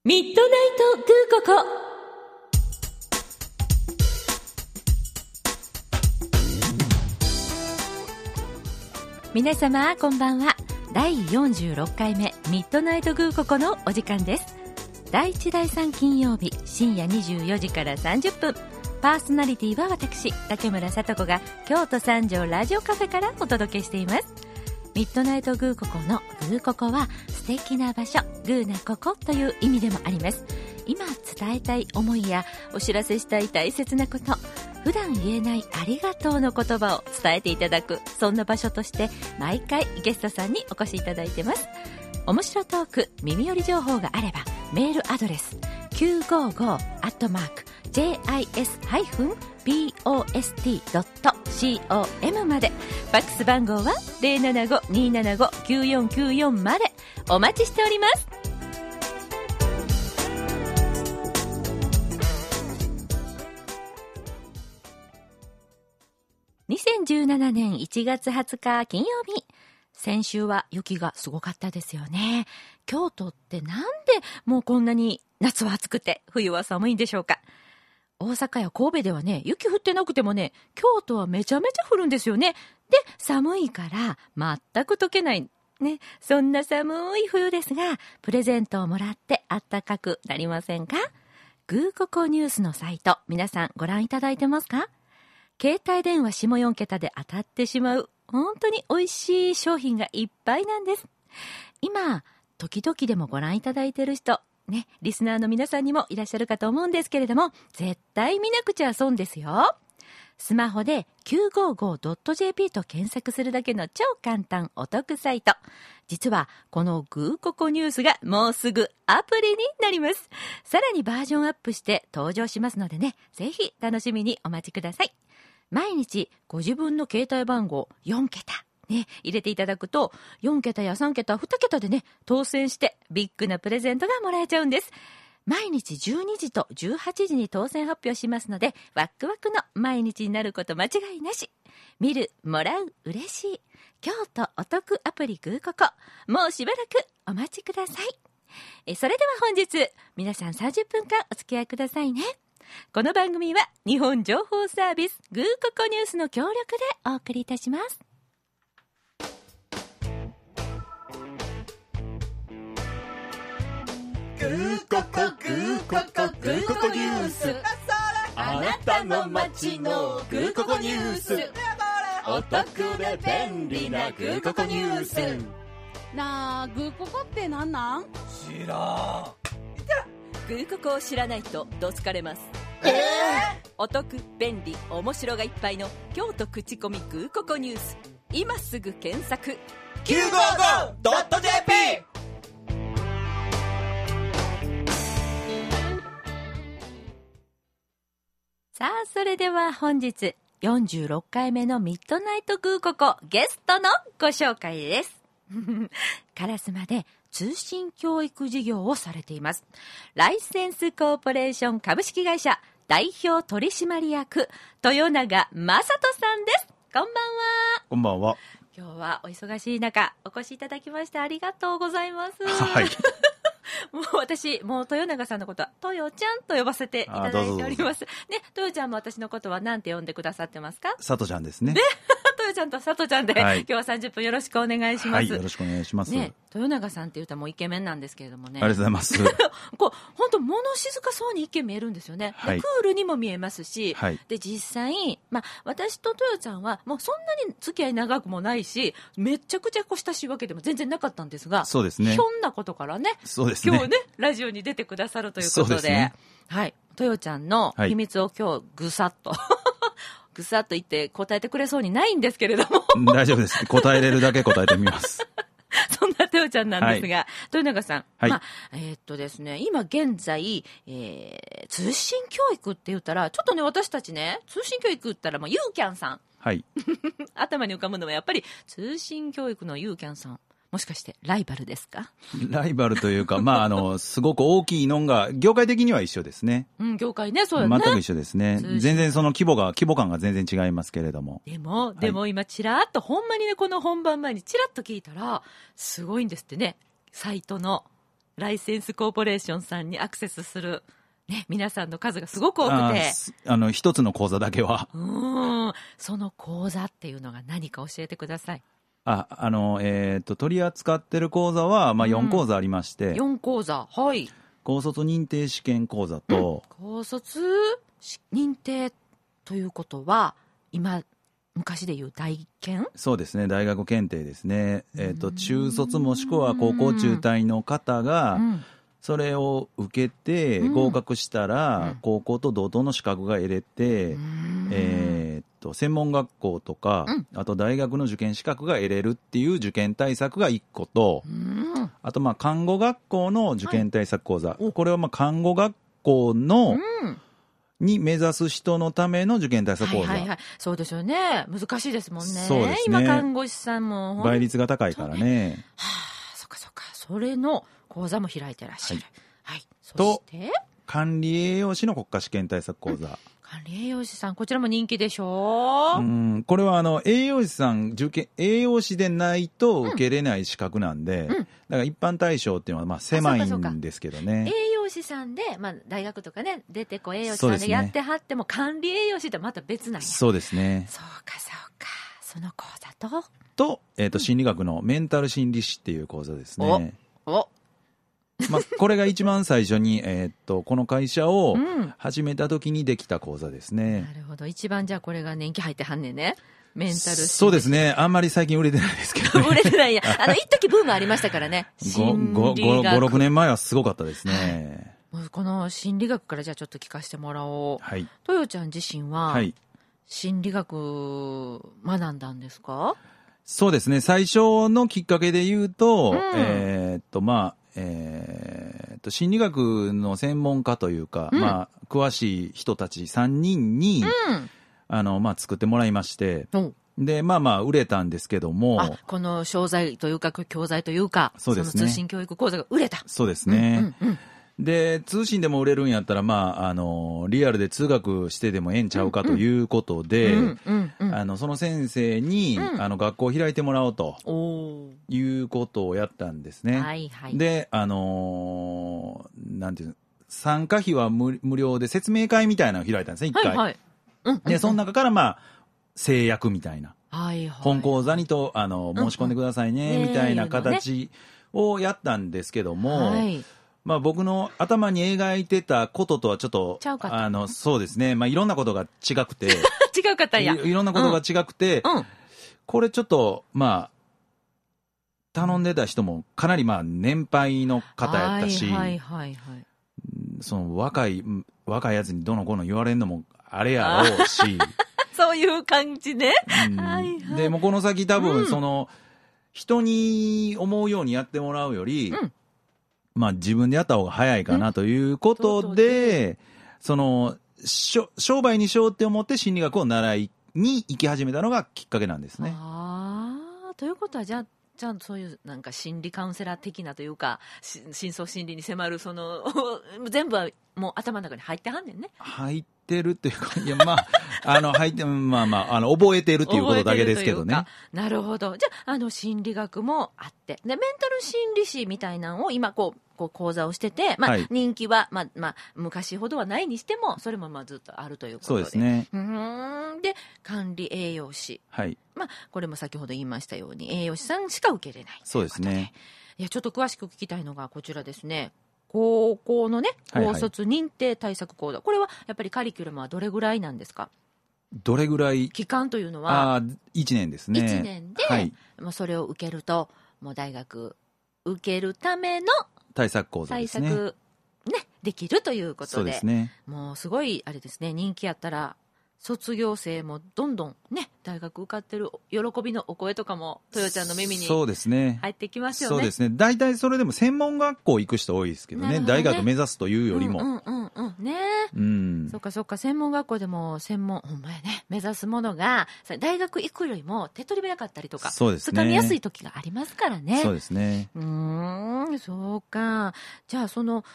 ミッドナイトグーココ。皆様こんばんは。第46回目ミッドナイトグーココのお時間です。第1第3金曜日深夜24時から30分、パーソナリティは私竹村さと子が京都三条ラジオカフェからお届けしています。ミッドナイトグーココのグーココは素敵な場所、グーなココという意味でもあります。今伝えたい思いやお知らせしたい大切なこと、普段言えないありがとうの言葉を伝えていただく、そんな場所として毎回ゲストさんにお越しいただいてます。面白トーク、耳寄り情報があればメールアドレス 955@jis-post.com まで、ファックス番号は 075-275-9494 までお待ちしております。2017年1月20日金曜日、先週は雪がすごかったですよね。京都ってなんでもうこんなに夏は暑くて冬は寒いんでしょうか。大阪や神戸ではね、雪降ってなくてもね、京都はめちゃめちゃ降るんですよね。で、寒いから全く溶けないね。そんな寒い冬ですが、プレゼントをもらってあったかくなりませんか？グーココニュースのサイト、皆さんご覧いただいてますか？携帯電話下4桁で当たってしまう本当に美味しい商品がいっぱいなんです。今時々でもご覧いただいている人ね、リスナーの皆さんにもいらっしゃるかと思うんですけれども、絶対見なくちゃ損ですよ。スマホで 955.jp と検索するだけの超簡単お得サイト。実はこのグーココニュースがもうすぐアプリになります。さらにバージョンアップして登場しますのでね、ぜひ楽しみにお待ちください。毎日ご自分の携帯番号4桁ね、入れていただくと4桁や3桁、2桁でね、当選してビッグなプレゼントがもらえちゃうんです。毎日12時と18時に当選発表しますので、ワクワクの毎日になること間違いなし。見る、もらう、嬉しい京都お得アプリグーココ、もうしばらくお待ちください。それでは本日皆さん30分間お付き合いくださいね。この番組は日本情報サービスグーココニュースの協力でお送りいたします。 グーココグーココグーココニュース、あなたの街のグーココニュース、お得で便利なグーココニュース。 なあ、グーココってなんなん？ 知らん。 グーココを知らないとどつかれます。お得、便利、面白がいっぱいの京都口コミグーココニュース、今すぐ検索 955.jp。 さあ、それでは本日46回目のミッドナイトグーココ、ゲストのご紹介です。烏丸で通信教育事業をされています。ライセンスコーポレーション株式会社代表取締役豊永正人さんです。こんばんは。 こんばんは。 今日はお忙しい中お越しいただきましてありがとうございます。 はいもう私、もう豊永さんのことは豊ちゃんと呼ばせていただいております。ね、豊ちゃんも私のことは何て呼んでくださってますか？ さとちゃんですね。 豊ちゃんとさとちゃんで、 はい、 今日は30分よろしくお願いします。 はい、よろしくお願いします。 ね、豊永さんって言ったらもうイケメンなんですけれどもね。 ありがとうございます。 こう本当物静かそうに一見見えるんですよね。 はい、 でクールにも見えますし、 はい、 で実際、私と豊ちゃんはもうそんなに付き合い長くもないし、めちゃくちゃ親しいわけでも全然なかったんですが、 そうですね。 ひょんなことからね、 そうですね、 今日ねラジオに出てくださるということ で、はい、豊ちゃんの秘密を今日ぐさっと、ぐさっと言って答えてくれそうにないんですけれども大丈夫です。答えれるだけ答えてみます。 そんな豊ちゃんなんですが、豊永さん、 はい、 ですね、今現在、通信教育って言ったらちょっとね、私たちね、通信教育って言ったらもうユーキャンさん、 はい、 頭に浮かぶのはやっぱり通信教育のユーキャンさん、もしかしてライバルですか？ ライバルというか、すごく大きいのが業界的には一緒ですね。 うん、業界ね、そうよね。 全く一緒ですね。全然その規模感が全然違いますけれども。 でも今ちらっとほんまにね、この本番前にちらっと聞いたらすごいんですってね、サイトのライセンスコーポレーションさんにアクセスする、ね、皆さんの数がすごく多くて、 一つの講座だけは。 その講座っていうのが何か教えてください。 取り扱ってる講座は、4講座ありまして。 4講座。はい。 高卒認定試験講座と、 高卒認定ということは、昔でいう大検？ そうですね、大学検定ですね。中卒もしくは高校中退の方が、それを受けて合格したら、高校と同等の資格が得れて、専門学校とか、あと大学の受験資格が得れるっていう受験対策が1個と、あと看護学校の受験対策講座、これは看護学校の、に目指す人のための受験対策講座。 そうですよね。難しいですもんね。 そうですね。 今看護師さんも倍率が高いからね。 そっかそっか。それの講座も開いてらっしゃる。はい。そして、 管理栄養士の国家試験対策講座。 管理栄養士さん、こちらも人気でしょう？ これは栄養士さん、栄養士でないと受けれない資格なんで、だから一般対象っていうのは狭いんですけどね。 栄養士さんで、大学とかね、出て栄養士さんでやってはっても、管理栄養士ってまた別なんや。 そうですね。 そうか。その講座と、心理学のメンタル心理師っていう講座ですね。 おこれが一番最初に、この会社を始めた時にできた講座ですね。 なるほど。一番じゃあこれが年季入ってはんねんね。メンタル心理師。 そうですね。あんまり最近売れてないですけどね。 売れてないや。一時ブームありましたからね。 5、6年前はすごかったですね。 この心理学からじゃあちょっと聞かせてもらおう。 はい。 トヨちゃん自身は、心理学学んだんですか？ そうですね。最初のきっかけで言うと、心理学の専門家というか、詳しい人たち3人に、作ってもらいまして、で、売れたんですけども。 この商材というか、教材というか、 そうですね。 その通信教育講座が売れた。 そうですね。で、通信でも売れるんやったら、リアルで通学してでもええんちゃうかということで、その先生に、学校を開いてもらおうということをやったんですね。で、なんていうの、参加費は無料で説明会みたいなのを開いたんですね、一回。で、その中から制約みたいな。本講座に申し込んでくださいね、みたいな形をやったんですけども、僕の頭に描いてたこととはちょっと、そうですね。いろんなことが違くて。 違うかったんや。 いろんなことが違くて、これちょっと、頼んでた人もかなり年配の方やったし、その若いやつにどのこの言われるのもあれやろうし。 そういう感じね。 で、もうこの先多分、人に思うようにやってもらうより、自分でやった方が早いかなということで、商売にしようって思って心理学を習いに行き始めたのがきっかけなんですね。 ということは、じゃあそういうなんか心理カウンセラー的なというか、深層心理に迫る全部はもう頭の中に入ってはんねんね。 入ってるっていうか、いや入って覚えてるっていうことだけですけどね。 なるほど。じゃあ心理学もあって、でメンタル心理師みたいなのを今こう講座をしてて、人気は昔ほどはないにしても、それもずっとあるということで。 そうですね。 で管理栄養士。これも先ほど言いましたように栄養士さんしか受けれない。 そうですね。 いやちょっと詳しく聞きたいのがこちらですね。高校のね、高卒認定対策講座、これはやっぱりカリキュラムはどれぐらいなんですか？ どれぐらい？ 期間というのは 1年ですね。 1年で、もうそれを受けると、もう大学受けるための対策講座ですね。 対策ね、できるということで、 そうですね。 もうすごいあれですね、人気やったら卒業生もどんどんね、大学受かってる喜びのお声とかもトヨちゃんの耳に入ってきますよね。 そうですね。大体それでも専門学校行く人多いですけどね。大学目指すというよりも。そっかそっか、専門学校でもほんまやね、目指すものが大学行くよりも手っ取り早かったりとか、そうですね、 掴みやすい時がありますからね。 そうですね。 そうか。じゃあその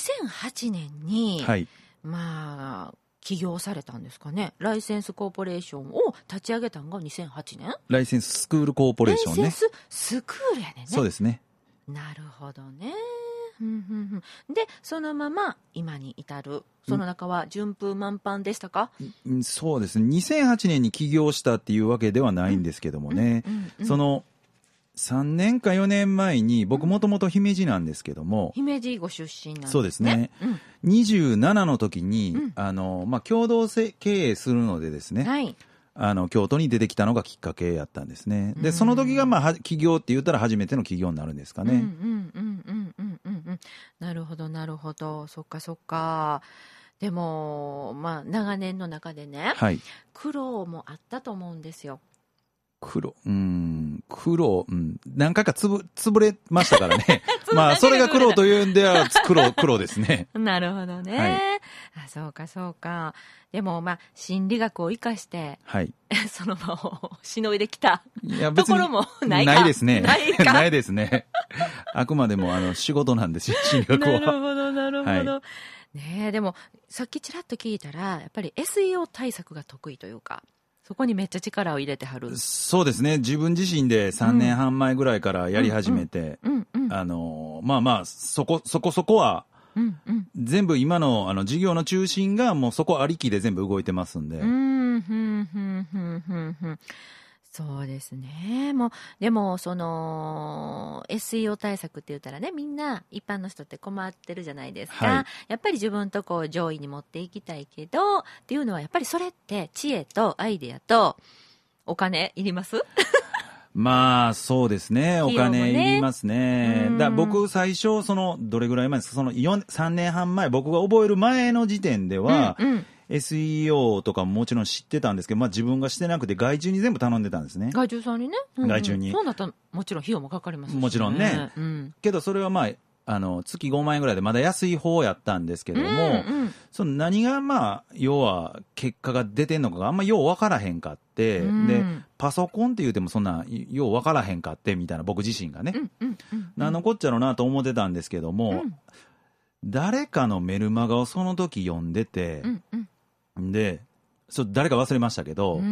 2008年に、起業されたんですかね。ライセンスコーポレーションを立ち上げたのが2008年。 ライセンススクールコーポレーションね。 ライセンススクールやねんね。 そうですね。 なるほどね。 でそのまま今に至る、その中は順風満帆でしたか？ そうですね、2008年に起業したっていうわけではないんですけどもね、その3年か4年前に、僕もともと姫路なんですけども、 姫路ご出身なんですね。 そうですね、27の時に、共同経営するのでですね、 はい、 京都に出てきたのがきっかけやったんですね。でその時が起業って言ったら初めての起業になるんですかね。 なるほどなるほど、そっかそっか。でも長年の中でね、はい、苦労もあったと思うんですよ。苦労、 何回か潰れましたからね。それが苦労というんでは苦労ですね。 なるほどね。はい、そうかそうか。でも心理学を生かして、はい、その場をしのいできたところもないか。 ないですね。ないですね。あくまでも仕事なんですよ、心理学は。 なるほどなるほど。はい、ね、でもさっきちらっと聞いたらやっぱり SEO 対策が得意というか、そこにめっちゃ力を入れてはる。 そうですね、自分自身で3年半前ぐらいからやり始めて、そこそこは、全部今の事業の中心がもうそこありきで全部動いてますんで。 そうですね。でもその SEO 対策って言ったらね、みんな一般の人って困ってるじゃないですか。はい、やっぱり自分と上位に持っていきたいけどっていうのは、やっぱりそれって知恵とアイデアとお金いります？ そうですね、お金いりますね。僕最初どれぐらい前ですか、3年半前、僕が覚える前の時点では、SEO とかももちろん知ってたんですけど、自分がしてなくて外注に全部頼んでたんですね。 外注さんにね、 外注に。 そうなったらもちろん費用もかかりますしね。 もちろんね、けどそれは月5万円ぐらいでまだ安い方やったんですけども、その何が要は結果が出てんのかがあんまよう分からへんかって、でパソコンって言うてもそんなよう分からへんかってみたいな、僕自身がね、何のこっちゃろうなと思ってたんですけども、誰かのメルマガをその時読んでて、で誰か忘れましたけど、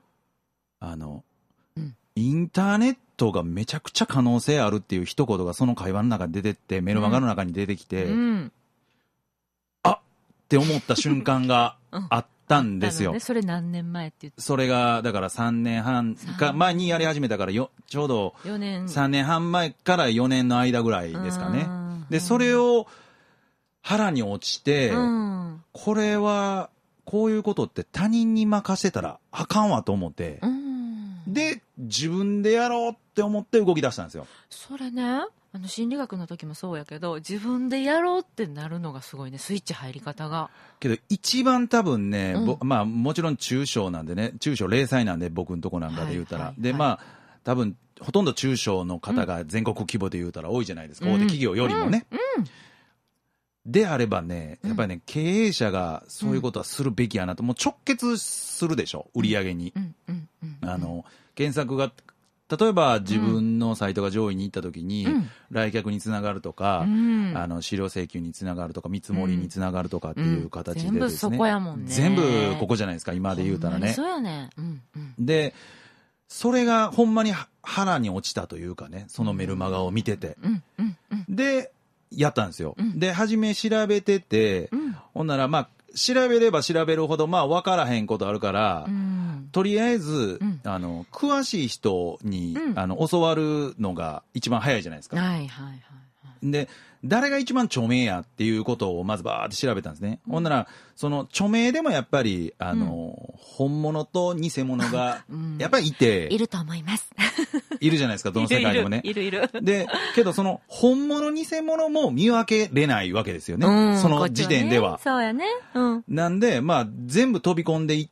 インターネットがめちゃくちゃ可能性あるっていう一言がその会話の中に出てって、メルマガの中に出てきて、あって思った瞬間があったんですよ。 それ何年前って言って？ それがだから3年半か前にやり始めたからちょうど3年半前から4年の間ぐらいですかね。でそれを腹に落ちて、これはこういうことって他人に任せたらあかんわと思って、で自分でやろうって思って動き出したんですよ。 それね、心理学の時もそうやけど、自分でやろうってなるのがすごいね、スイッチ入り方が。 けど一番多分ね、もちろん中小なんでね、中小零細なんで僕のとこなんかで言うたら、で多分ほとんど中小の方が全国規模で言うたら多いじゃないですか、大手企業よりもね。であればね、やっぱりね、経営者がそういうことはするべきやなと、もう直結するでしょ、売り上げに。検索が例えば自分のサイトが上位に行った時に、来客につながるとか、資料請求につながるとか、見積もりにつながるとかっていう形でですね、全部そこやもんね。 全部ここじゃないですか、今で言うたらね。 そうやね。 でそれがほんまに腹に落ちたというかね、そのメルマガを見てて、でやったんですよ。で初め調べてて、ほんなら調べれば調べるほど分からへんことあるから、とりあえず、詳しい人に、教わるのが一番早いじゃないですか。で誰が一番著名やっていうことをまずバーって調べたんですね。ほんならその著名でもやっぱり本物と偽物がやっぱりいて、 いると思います。 いるじゃないですか、どの世界でもね。 いる。 でけどその本物偽物も見分けれないわけですよね、その時点では。 そうやね。 なんで全部飛び込んでいって、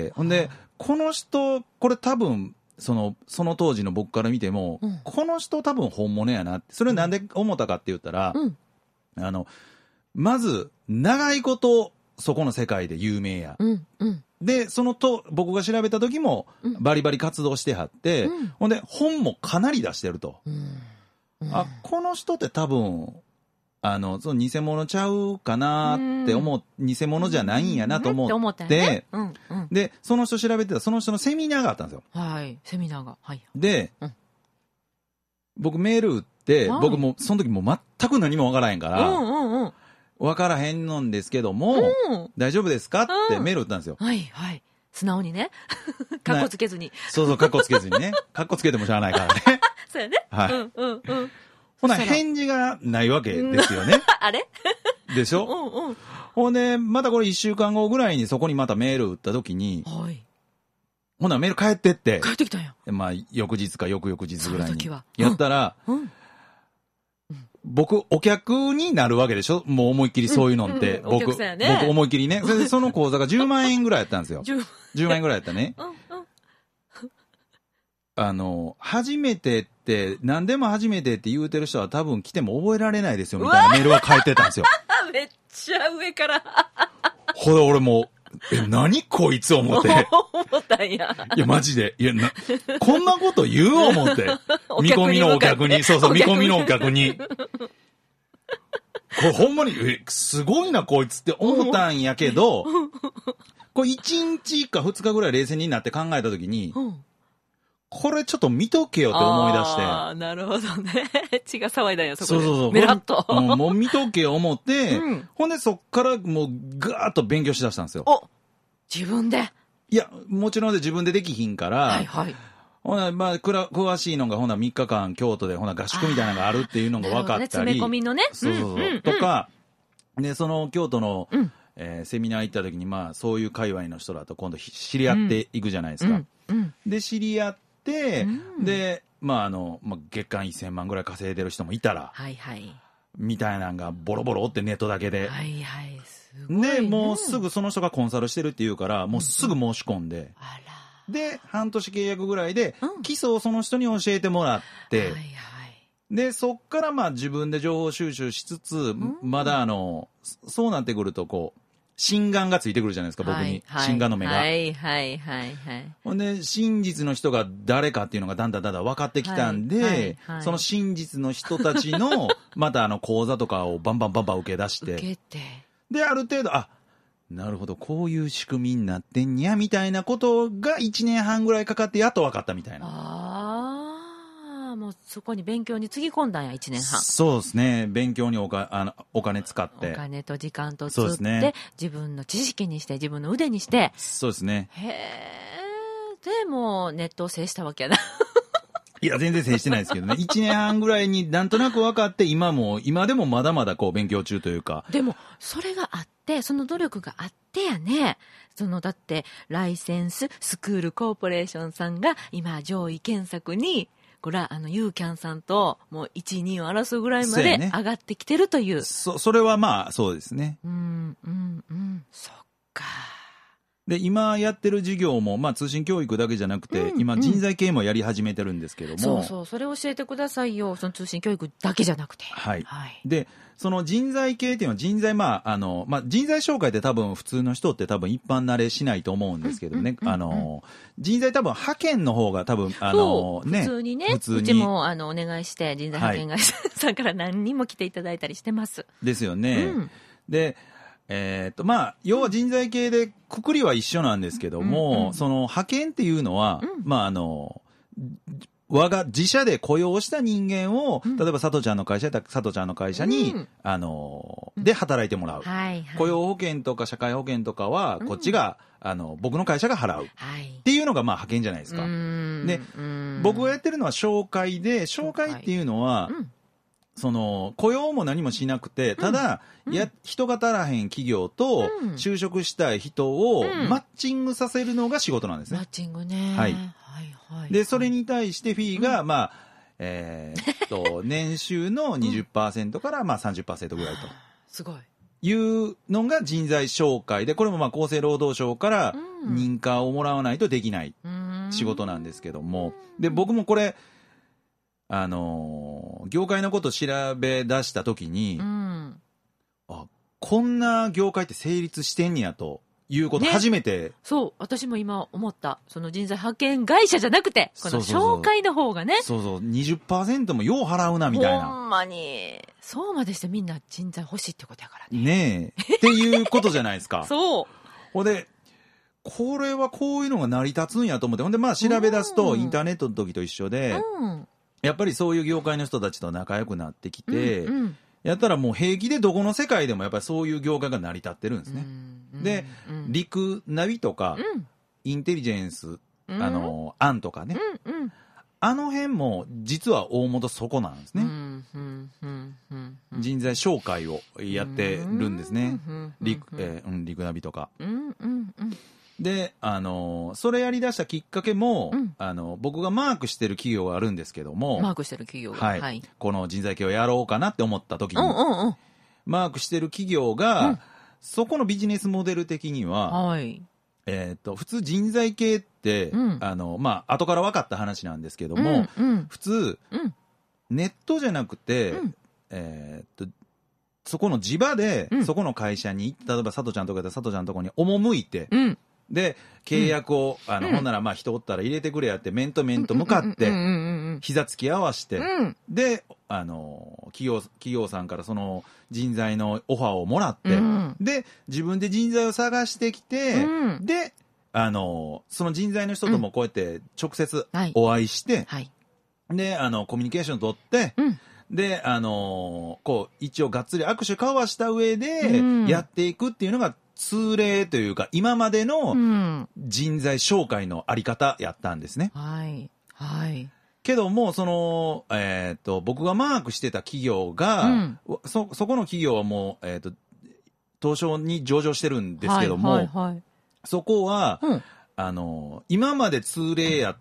ほんでこの人、これ多分その当時の僕から見ても、この人多分本物やなって。それなんで思ったかって言ったら、まず長いことそこの世界で有名や、で僕が調べた時もバリバリ活動してはって、ほんで本もかなり出してると、この人って多分その偽物ちゃうかなって偽物じゃないんやなと思って、でその人調べてた、その人のセミナーがあったんですよ。 セミナーが。 で、僕メール打って、僕もその時もう全全く何もわからへんかうら、 んうんうん。 わからへんのんですけども、大丈夫ですかってメール打ったんですよ。 はいはい。素直にね。かっこつけずに。 そうそう、カッコつけずにね。カッコつけてもしゃあないからね。 そうやね。 はいうんうんうん。 ほな、返事がないわけですよね。 あれでしょ、 うんうん。 ほんで、またこれ1週間後ぐらいにそこにまたメール打った時に、 はい。 ほな、メール返ってって。 帰ってきたんや。 まあ、翌日か翌々日ぐらいに。 その時はやったら、僕、お客になるわけでしょ、もう思いっきりそういうのって。 お客さんやね。 僕思いっきりね。それでその口座が10万円ぐらいやったんですよ。10万円ぐらいやったね。初めてって、何でも初めてって言うてる人は多分来ても覚えられないですよ、みたいなメールは返ってたんですよ。 めっちゃ上から。 ほら、俺もう、何こいつ思って。 思ったんや。 いや、マジで。いや、こんなこと言う思って。見込みのお客に。そうそう、見込みのお客に。これほんまに、すごいな、こいつって思ったんやけど、これ1日か2日ぐらい冷静になって考えたときに、これちょっと見とけよって思い出して。 ああ、なるほどね。血が騒いだよ、そこで。 そうそうそう。 メラッと。 もう見とけよ思って、ほんでそっからもうガーッと勉強しだしたんですよ。 お、自分で。 いや、もちろん自分でできひんから、 はいはい。 ほな、まあ、詳しいのが、ほな、3日間京都で、ほな、合宿みたいなのがあるっていうのが分かったり。 詰め込みのね。 そうそうそう。とか、で、その京都の、セミナー行った時に、まあ、そういう界隈の人だと今度知り合っていくじゃないですか。で、知り合って、で、まあ、月間1000万ぐらい稼いでる人もいたら、 はいはい。 みたいなのがボロボロってネットだけで。 はいはい。すごいね。 で、もうすぐその人がコンサルしてるって言うから、もうすぐ申し込んで。 あら。 で、半年契約ぐらいで、基礎をその人に教えてもらって、はいはい、で、そっからまあ自分で情報収集しつつ、まだそうなってくるとこう、心眼がついてくるじゃないですか、僕に。はいはい、心眼の目が。 はいはいはいはい。 ほんで、真実の人が誰かっていうのがだんだん分かってきたんで、はいはいはい、その真実の人たちの、また講座とかをバンバン受け出して。受けて。で、ある程度、なるほど、こういう仕組みになってんや、みたいなことが1年半ぐらいかかってやっと分かったみたいな。 ああ、もうそこに勉強につぎ込んだんや、1年半。 そうですね。勉強にお金使って。 お金と時間とつって、ね、自分の知識にして、自分の腕にして。 そうですね。 へえ、でもネットを制したわけやな。 いや、全然制してないですけどね。1年半ぐらいになんとなく分かって、今でもまだまだこう勉強中というか。 でも、それがあって、その努力があってやね。だって、ライセンススクールコーポレーションさんが、今、上位検索に、これは、ユーキャンさんと、もう、1、2を争うぐらいまで上がってきてるという。 それはまあ、そうですね。 そっか。 で、今やってる授業も、まあ通信教育だけじゃなくて、今人材系もやり始めてるんですけども。 そう、それ教えてくださいよ。その通信教育だけじゃなくて。 はい。で、その人材系っていうのは人材、人材紹介って多分普通の人って多分一般慣れしないと思うんですけどね。人材多分派遣の方が多分、 普通にね。うちもお願いして、人材派遣会社さんから何人も来ていただいたりしてます。 ですよね。で、要は人材系でくくりは一緒なんですけども、その派遣っていうのは、自社で雇用した人間を、例えば佐藤ちゃんの会社やったら佐藤ちゃんの会社に、で働いてもらう。雇用保険とか社会保険とかは、こっちが、僕の会社が払う。っていうのが派遣じゃないですか。で、僕がやってるのは紹介で、紹介っていうのは、雇用も何もしなくて、ただ、人が足らへん企業と就職したい人をマッチングさせるのが仕事なんですね。 マッチングね。 はい。で、それに対してフィーが、年収の 20% から30% ぐらいと。 すごい。 いうのが人材紹介で、これも厚生労働省から認可をもらわないとできない仕事なんですけども。で、僕もこれ、業界のこと調べ出したときに、こんな業界って成立してんねやということ初めて、ね、 そう私も今思った。その人材派遣会社じゃなくてこの紹介の方がね、 そう 20% もよう払うなみたいな。 ほんまにそうまでしてみんな人材欲しいってことやからね。 ねえっていうことじゃないですか。 そうほんでこれはこういうのが成り立つんやと思って、ほんで調べ出すとインターネットの時と一緒で、やっぱりそういう業界の人たちと仲良くなってきて、 やったらもう平気でどこの世界でもやっぱりそういう業界が成り立ってるんですね。で、陸ナビとか、インテリジェンス、案とかね、あの辺も実は大元そこなんですね。人材紹介をやってるんですね。陸ナビとか。で、それやり出したきっかけも、僕がマークしてる企業があるんですけども、 マークしてる企業が、 はい、この人材系をやろうかなって思った時に、マークしてる企業が、そこのビジネスモデル的には、普通人材系って、後から分かった話なんですけども、普通、ネットじゃなくて、そこの地場で、そこの会社に、例えば佐藤ちゃんとかで佐藤ちゃんのところに赴いて、で、契約を、ほんなら人おったら入れてくれやって、面と面と向かって、膝つき合わして、で、企業さんからその人材のオファーをもらって、で、自分で人材を探してきて、で、その人材の人ともこうやって直接お会いして、で、コミュニケーション取って、で、こう、一応がっつり握手交わした上で、やっていくっていうのが通例というか、今までの人材紹介のあり方やったんですね。けども、僕がマークしてた企業が、そこの企業はもう、東証に上場してるんですけども、そこは、今まで通例やった、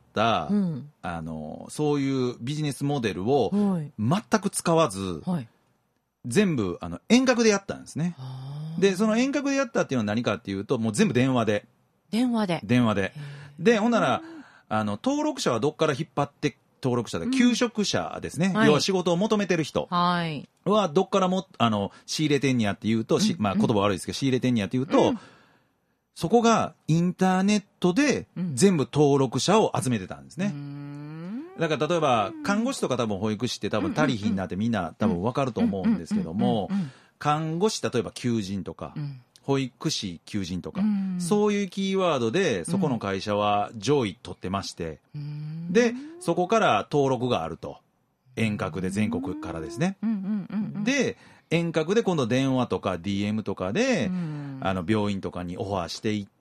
そういうビジネスモデルを全く使わず、全部遠隔でやったんですね。で、その遠隔でやったっていうのは何かっていうと、もう全部電話で。で、ほんなら、登録者はどっから引っ張って登録者で、求職者ですね。要は仕事を求めてる人はどっからも、仕入れてんやって言うと、言葉悪いですけど、仕入れてんやって言うと、そこがインターネットで全部登録者を集めてたんですね。だから例えば看護師とか多分保育士って多分足りひんなってみんな多分分かると思うんですけども、看護師例えば求人とか、保育士求人とか、そういうキーワードでそこの会社は上位取ってまして、でそこから登録があると、遠隔で全国からですね。で遠隔で今度電話とか DM とかで、病院とかにオファーしていって、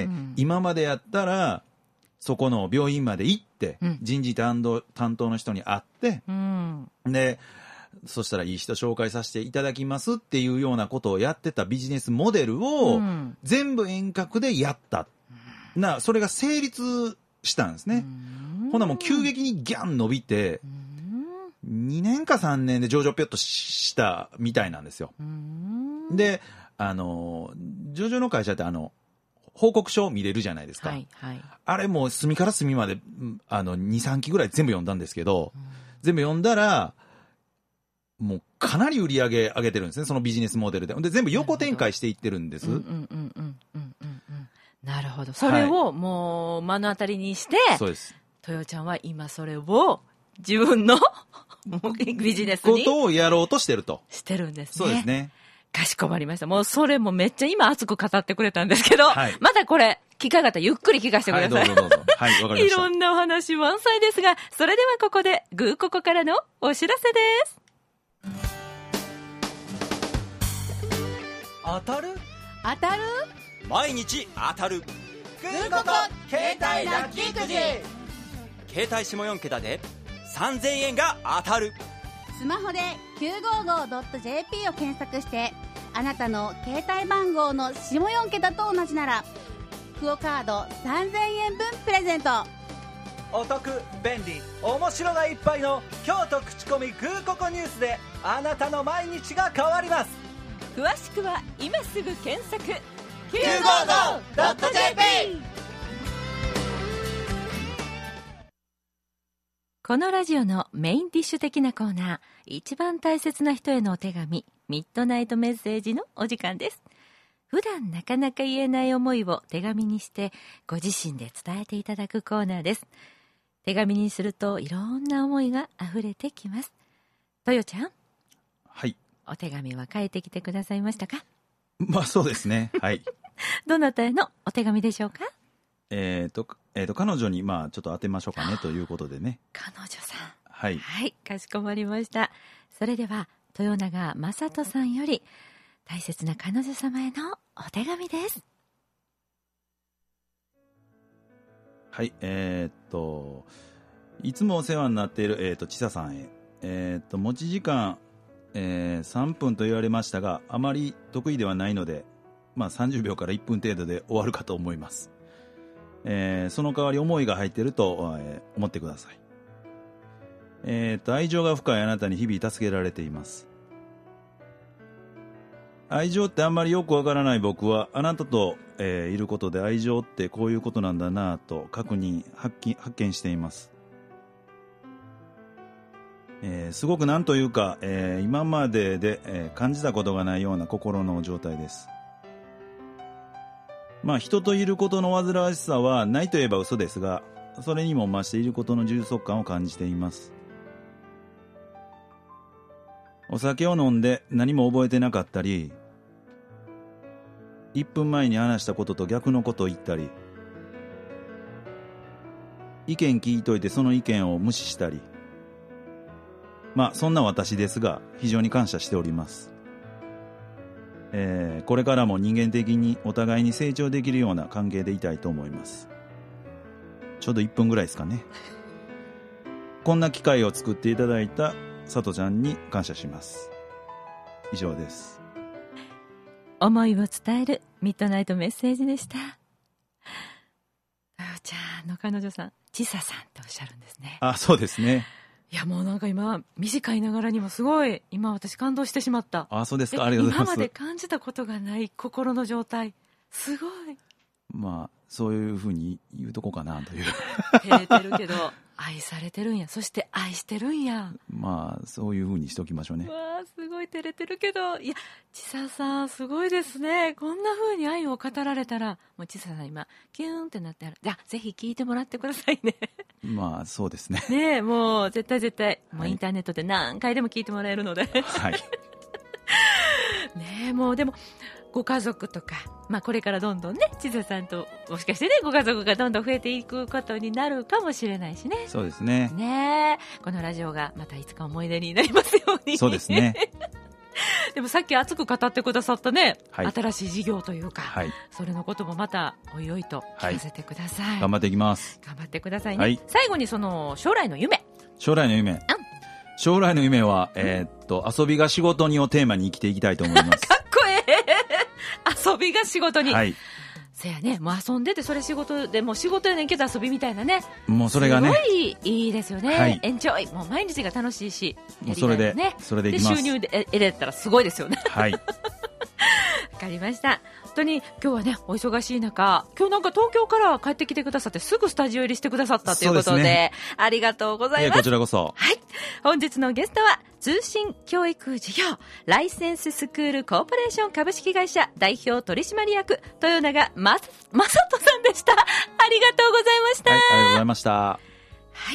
今までやったらそこの病院まで行って、人事担当の人に会って、でそしたらいい人紹介させていただきますっていうようなことをやってたビジネスモデルを全部遠隔でやった。それが成立したんですね。ほなもう急激にギャン伸びて、2年か3年で上場ぴょっとしたみたいなんですよ。で、上場の会社って報告書を見れるじゃないですか。あれもう隅から隅まで2、3期ぐらい全部読んだんですけど、全部読んだら、もうかなり売り上げ上げてるんですね、そのビジネスモデルで。で、全部横展開していってるんです。 なるほど。それをもう目の当たりにして、 そうです。 豊ちゃんは今それを自分のビジネスにことをやろうとしてると。 してるんですね。 そうですね。 かしこまりました。もうそれもめっちゃ今熱く語ってくれたんですけど、またこれ機会があったらゆっくり聞かせてください。 どうぞ。はい、わかりました。 いろんなお話満載ですが、それではここでグーココからのお知らせです。 当たる毎日当たるグーココ携帯ラッキーくじ。 携帯下4桁で3000円が当たる。 スマホで 955.jp を検索して、あなたの携帯番号の下4桁と同じならクオカード3000円分プレゼント。 お得、便利、面白がいっぱいの京都口コミグーココニュースであなたの毎日が変わります。 詳しくは今すぐ検索 955.jp。 このラジオのメインディッシュ的なコーナー、一番大切な人へのお手紙、ミッドナイトメッセージのお時間です。普段なかなか言えない思いを手紙にしてご自身で伝えていただくコーナーです。手紙にするといろんな思いがあふれてきます。豊ちゃん、 はい、 お手紙は書いてきてくださいましたか？ そうですね。はい。 どなたへのお手紙でしょうか？ 彼女にちょっと当てましょうかねということでね。 彼女さん。 はい。 はい、かしこまりました。それでは豊永正人さんより大切な彼女様へのお手紙です。 はい、いつもお世話になっている、ちささんへ、持ち時間、3分と言われましたが、あまり得意ではないので、30秒から1分程度で終わるかと思います。その代わり思いが入っていると、思ってください。愛情が深いあなたに日々助けられています。愛情ってあんまりよくわからない僕は、あなたと、いることで愛情ってこういうことなんだなぁと発見しています。すごくなんというか、今までで、感じたことがないような心の状態です。人といることの煩わしさはないといえば嘘ですが、それにも増していることの充足感を感じています。お酒を飲んで何も覚えてなかったり、1分前に話したことと逆のことを言ったり、意見聞いといてその意見を無視したり、そんな私ですが非常に感謝しております。これからも人間的にお互いに成長できるような関係でいたいと思います。ちょうど1分ぐらいですかね。こんな機会を作っていただいたさとちゃんに感謝します。以上です。 思いを伝えるミッドナイトメッセージでした。あおちゃんの彼女さん、ちささんとおっしゃるんですね。 あ、そうですね。 いやもうなんか今短いながらにもすごい今私感動してしまった。 あ、そうですか。ありがとうございます。 今まで感じたことがない心の状態、すごい。 そういうふうに言うとこかなという。 照れてるけど愛されてるんや、そして愛してるんや。 そういうふうにしておきましょうね。 わあ、すごい照れてるけど、いやちささんすごいですね。こんな風に愛を語られたらもうちささん今キューンってなってある。じゃあぜひ聞いてもらってくださいね。 そうですね。 ねえ、もう絶対、もうインターネットで何回でも聞いてもらえるので。 はい。 ねえ、もうでもご家族とか、これからどんどんね、ちささんともしかしてね、ご家族がどんどん増えていくことになるかもしれないしね。 そうですね。 ねえ、このラジオがまたいつか思い出になりますように。 そうですね。 でもさっき熱く語ってくださったね、 はい、 新しい事業というか、 はい、 それのこともまたおいおいと聞かせてください。 頑張っていきます。 頑張ってくださいね。 はい、 最後にその将来の夢。 将来の夢は、遊びが仕事にをテーマに生きていきたいと思います。 かっこええ。遊びが仕事に。 はい。 そやね、もう遊んでてそれ仕事でもう仕事やねんけど遊びみたいなね。 もうそれがね。 すごいいいですよね。 はい、 エンジョイ。もう毎日が楽しいし。 もうそれで、それでいきます。 収入で得れたらすごいですよね。 はい。 わかりました。本当に今日はねお忙しい中、今日なんか東京から帰ってきてくださってすぐスタジオ入りしてくださったということ で、ありがとうございます。 こちらこそ。 はい。本日のゲストは通信教育事業ライセンススクールコーポレーション株式会社代表取締役豊永正人さんでした。ありがとうございました。 はい、ありがとうございました。 はい。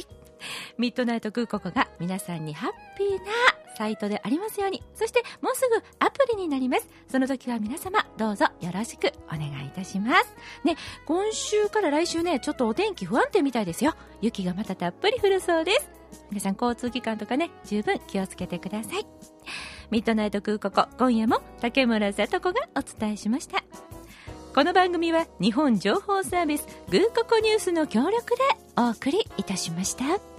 ミッドナイト空港が皆さんにハッピーなサイトでありますように。そしてもうすぐアプリになります。その時は皆様どうぞよろしくお願いいたしますね。今週から来週ねちょっとお天気不安定みたいですよ。雪がまたたっぷり降るそうです。皆さん交通機関とかね十分気をつけてください。ミッドナイト空港、今夜も竹村聡子がお伝えしました。この番組は日本情報サービスグーココニュースの協力でお送りいたしました。